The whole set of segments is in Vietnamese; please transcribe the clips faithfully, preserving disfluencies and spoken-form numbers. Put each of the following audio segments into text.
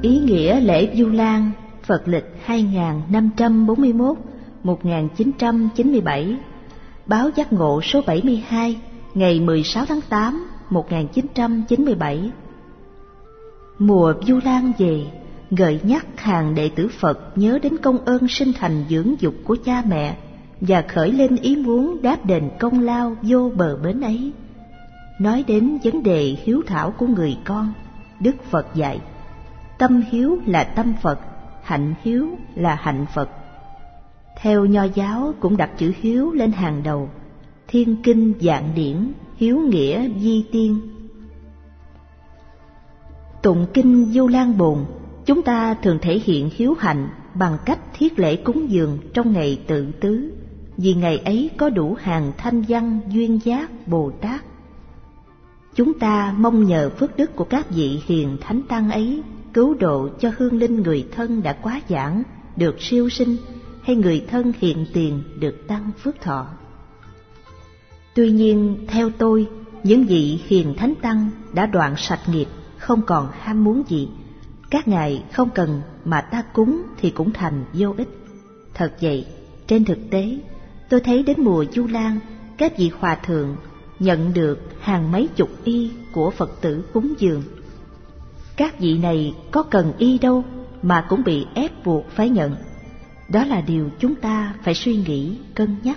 Ý nghĩa lễ Vu Lan Phật lịch hai nghìn năm trăm bốn mươi mốt - một nghìn chín trăm chín mươi bảy. Báo Giác Ngộ số bảy mươi hai ngày mười sáu tháng tám một nghìn chín trăm chín mươi bảy. Mùa Vu Lan về, gợi nhắc hàng đệ tử Phật nhớ đến công ơn sinh thành dưỡng dục của cha mẹ và khởi lên ý muốn đáp đền công lao vô bờ bến ấy. Nói đến vấn đề hiếu thảo của người con, Đức Phật dạy: tâm hiếu là tâm Phật, hạnh hiếu là hạnh Phật. Theo Nho giáo cũng đặt chữ hiếu lên hàng đầu. Thiên kinh vạn điển, hiếu nghĩa vi tiên. Tụng kinh Vu Lan Bồn, chúng ta thường thể hiện hiếu hạnh bằng cách thiết lễ cúng dường trong ngày Tự Tứ, vì ngày ấy có đủ hàng thanh văn duyên giác Bồ Tát. Chúng ta mong nhờ phước đức của các vị hiền thánh tăng ấy cứu độ cho hương linh người thân đã quá giảng được siêu sinh, hay người thân hiện tiền được tăng phước thọ. Tuy nhiên, theo tôi, những vị hiền thánh tăng đã đoạn sạch nghiệp, không còn ham muốn gì. Các ngài không cần mà ta cúng thì cũng thành vô ích. Thật vậy, trên thực tế, tôi thấy đến mùa Vu Lan, các vị hòa thượng nhận được hàng mấy chục y của Phật tử cúng dường. Các vị này có cần y đâu mà cũng bị ép buộc phải nhận. Đó là điều chúng ta phải suy nghĩ, cân nhắc.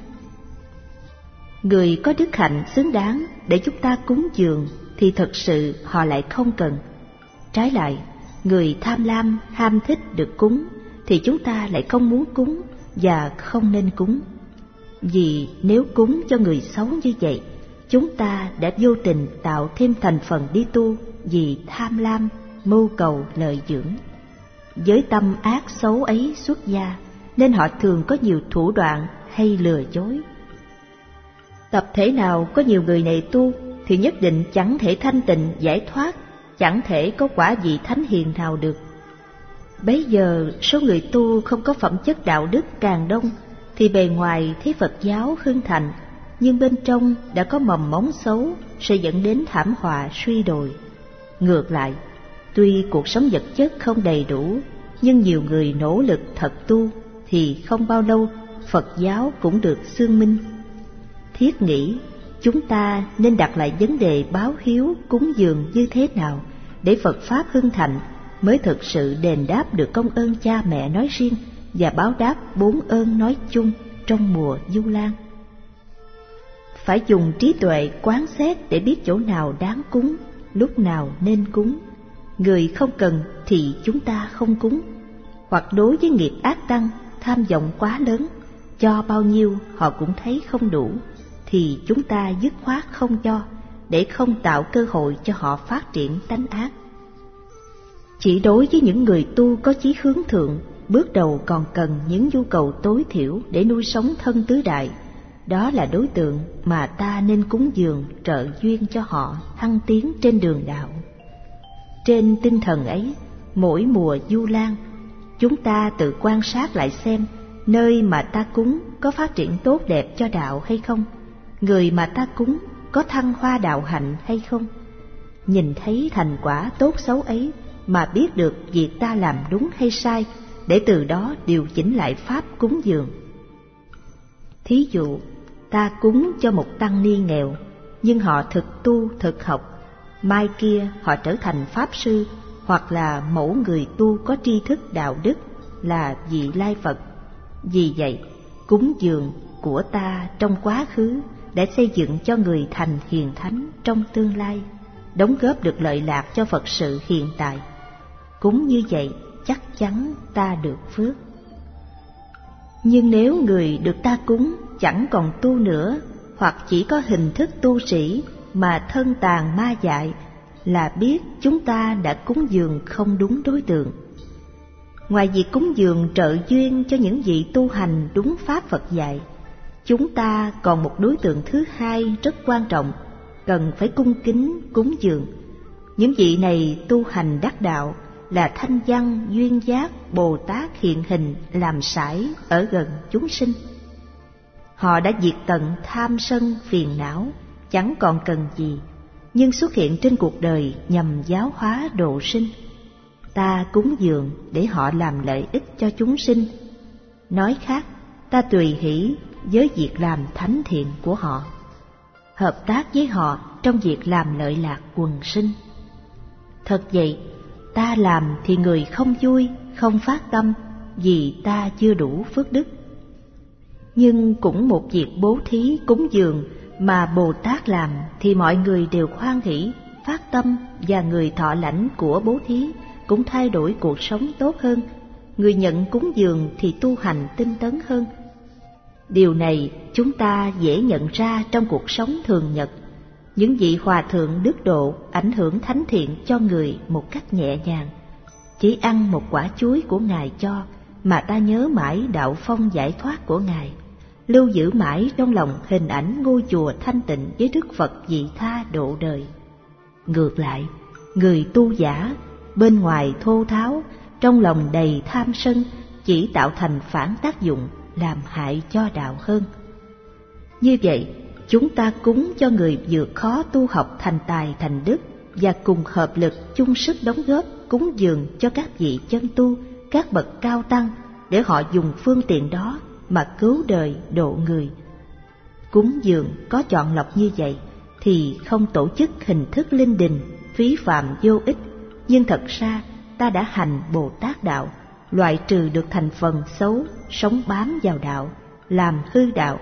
Người có đức hạnh xứng đáng để chúng ta cúng dường thì thật sự họ lại không cần. Trái lại, người tham lam, ham thích được cúng thì chúng ta lại không muốn cúng và không nên cúng. Vì nếu cúng cho người xấu như vậy, chúng ta đã vô tình tạo thêm thành phần đi tu vì tham lam, mưu cầu lợi dưỡng. Với tâm ác xấu ấy xuất gia, nên họ thường có nhiều thủ đoạn hay lừa dối. Tập thể nào có nhiều người này tu thì nhất định chẳng thể thanh tịnh giải thoát, chẳng thể có quả vị thánh hiền nào được. Bấy giờ số người tu không có phẩm chất đạo đức càng đông, thì bề ngoài thấy Phật giáo hưng thịnh, nhưng bên trong đã có mầm móng xấu sẽ dẫn đến thảm họa suy đồi. Ngược lại, tuy cuộc sống vật chất không đầy đủ, nhưng nhiều người nỗ lực thật tu thì không bao lâu Phật giáo cũng được xương minh. Thiết nghĩ chúng ta nên đặt lại vấn đề báo hiếu cúng dường như thế nào để Phật Pháp hưng thịnh mới thực sự đền đáp được công ơn cha mẹ nói riêng và báo đáp bốn ơn nói chung trong mùa Vu Lan. Phải dùng trí tuệ quán xét để biết chỗ nào đáng cúng, lúc nào nên cúng. Người không cần thì chúng ta không cúng. Hoặc đối với nghiệp ác tăng, tham vọng quá lớn, cho bao nhiêu họ cũng thấy không đủ, thì chúng ta dứt khoát không cho, để không tạo cơ hội cho họ phát triển tánh ác. Chỉ đối với những người tu có chí hướng thượng, bước đầu còn cần những nhu cầu tối thiểu để nuôi sống thân tứ đại, đó là đối tượng mà ta nên cúng dường trợ duyên cho họ thăng tiến trên đường đạo. Trên tinh thần ấy, mỗi mùa Vu Lan, chúng ta tự quan sát lại xem nơi mà ta cúng có phát triển tốt đẹp cho đạo hay không, người mà ta cúng có thăng hoa đạo hạnh hay không. Nhìn thấy thành quả tốt xấu ấy mà biết được việc ta làm đúng hay sai, để từ đó điều chỉnh lại pháp cúng dường. Thí dụ, ta cúng cho một tăng ni nghèo, nhưng họ thực tu thực học, mai kia họ trở thành pháp sư, hoặc là mẫu người tu có tri thức đạo đức, là vị lai Phật. Vì vậy, cúng dường của ta trong quá khứ để xây dựng cho người thành hiền thánh trong tương lai, đóng góp được lợi lạc cho Phật sự hiện tại. Cúng như vậy chắc chắn ta được phước. Nhưng nếu người được ta cúng chẳng còn tu nữa, hoặc chỉ có hình thức tu sĩ mà thân tàn ma dại, là biết chúng ta đã cúng dường không đúng đối tượng. Ngoài việc cúng dường trợ duyên cho những vị tu hành đúng pháp Phật dạy, chúng ta còn một đối tượng thứ hai rất quan trọng, cần phải cung kính cúng dường. Những vị này tu hành đắc đạo, là thanh văn duyên giác Bồ Tát hiện hình làm sải ở gần chúng sinh. Họ đã diệt tận tham sân phiền não, chẳng còn cần gì, nhưng xuất hiện trên cuộc đời nhằm giáo hóa độ sinh. ta cúng dường để họ làm lợi ích cho chúng sinh. Nói khác, ta tùy hỷ với việc làm thánh thiện của họ, hợp tác với họ trong việc làm lợi lạc quần sinh. Thật vậy, ta làm thì người không vui, không phát tâm, vì ta chưa đủ phước đức. Nhưng cũng một việc bố thí cúng dường mà Bồ Tát làm thì mọi người đều hoan hỷ, phát tâm, và người thọ lãnh của bố thí cũng thay đổi cuộc sống tốt hơn. Người nhận cúng dường thì tu hành tinh tấn hơn. Điều này chúng ta dễ nhận ra trong cuộc sống thường nhật. Những vị hòa thượng đức độ ảnh hưởng thánh thiện cho người một cách nhẹ nhàng. Chỉ ăn một quả chuối của Ngài cho mà ta nhớ mãi đạo phong giải thoát của Ngài, lưu giữ mãi trong lòng hình ảnh ngôi chùa thanh tịnh với Đức Phật vị tha độ đời. Ngược lại, người tu giả bên ngoài thô tháo, trong lòng đầy tham sân, chỉ tạo thành phản tác dụng làm hại cho đạo hơn. Như vậy, chúng ta cúng cho người vượt khó tu học thành tài thành đức, và cùng hợp lực chung sức đóng góp cúng dường cho các vị chân tu, các bậc cao tăng, để họ dùng phương tiện đó mà cứu đời độ người. Cúng dường có chọn lọc như vậy thì không tổ chức hình thức linh đình, phí phạm vô ích, nhưng thật ra ta đã hành Bồ Tát đạo, loại trừ được thành phần xấu sống bám vào đạo, làm hư đạo.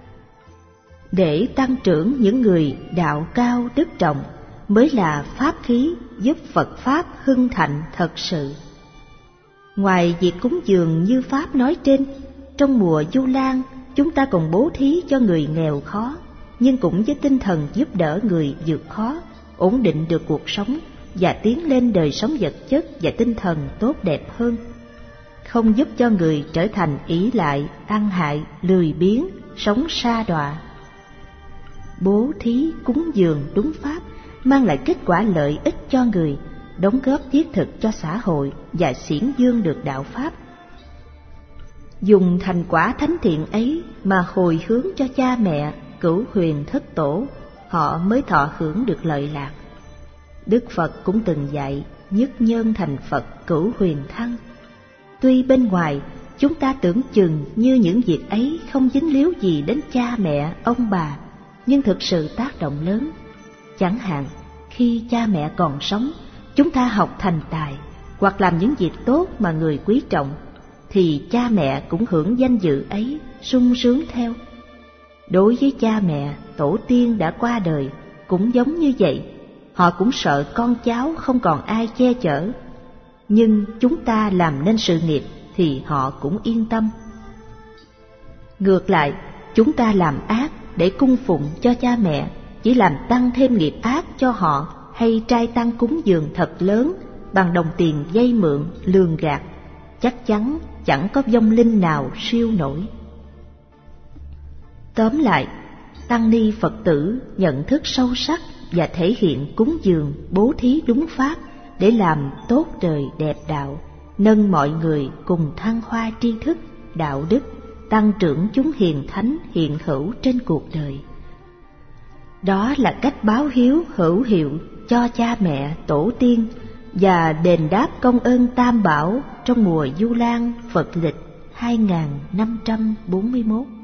Để tăng trưởng những người đạo cao đức trọng mới là pháp khí giúp Phật Pháp hưng thịnh thật sự. Ngoài việc cúng dường như Pháp nói trên, trong mùa Vu Lan chúng ta còn bố thí cho người nghèo khó, nhưng cũng với tinh thần giúp đỡ người vượt khó, ổn định được cuộc sống và tiến lên đời sống vật chất và tinh thần tốt đẹp hơn. Không giúp cho người trở thành ỷ lại, ăn hại, lười biếng, sống sa đọa. Bố thí cúng dường đúng pháp mang lại kết quả lợi ích cho người, đóng góp thiết thực cho xã hội và xiển dương được đạo pháp. Dùng thành quả thánh thiện ấy mà hồi hướng cho cha mẹ, cửu huyền thất tổ, họ mới thọ hưởng được lợi lạc. Đức Phật cũng từng dạy nhất nhân thành Phật cửu huyền thăng. Tuy bên ngoài chúng ta tưởng chừng như những việc ấy không dính líu gì đến cha mẹ, ông bà, nhưng thực sự tác động lớn. Chẳng hạn, khi cha mẹ còn sống, chúng ta học thành tài hoặc làm những việc tốt mà người quý trọng, thì cha mẹ cũng hưởng danh dự ấy, sung sướng theo. Đối với cha mẹ, tổ tiên đã qua đời cũng giống như vậy, họ cũng sợ con cháu không còn ai che chở. Nhưng chúng ta làm nên sự nghiệp thì họ cũng yên tâm. Ngược lại, chúng ta làm ác để cung phụng cho cha mẹ, chỉ làm tăng thêm nghiệp ác cho họ, hay trai tăng cúng dường thật lớn bằng đồng tiền vay mượn, lường gạt, chắc chắn chẳng có vong linh nào siêu nổi. Tóm lại, tăng ni Phật tử nhận thức sâu sắc và thể hiện cúng dường, bố thí đúng pháp để làm tốt đời đẹp đạo, nâng mọi người cùng thăng hoa tri thức, đạo đức, tăng trưởng chúng hiền thánh hiện hữu trên cuộc đời. Đó là cách báo hiếu hữu hiệu cho cha mẹ, tổ tiên và đền đáp công ơn Tam Bảo trong mùa Vu Lan Phật lịch hai nghìn năm trăm bốn mươi mốt.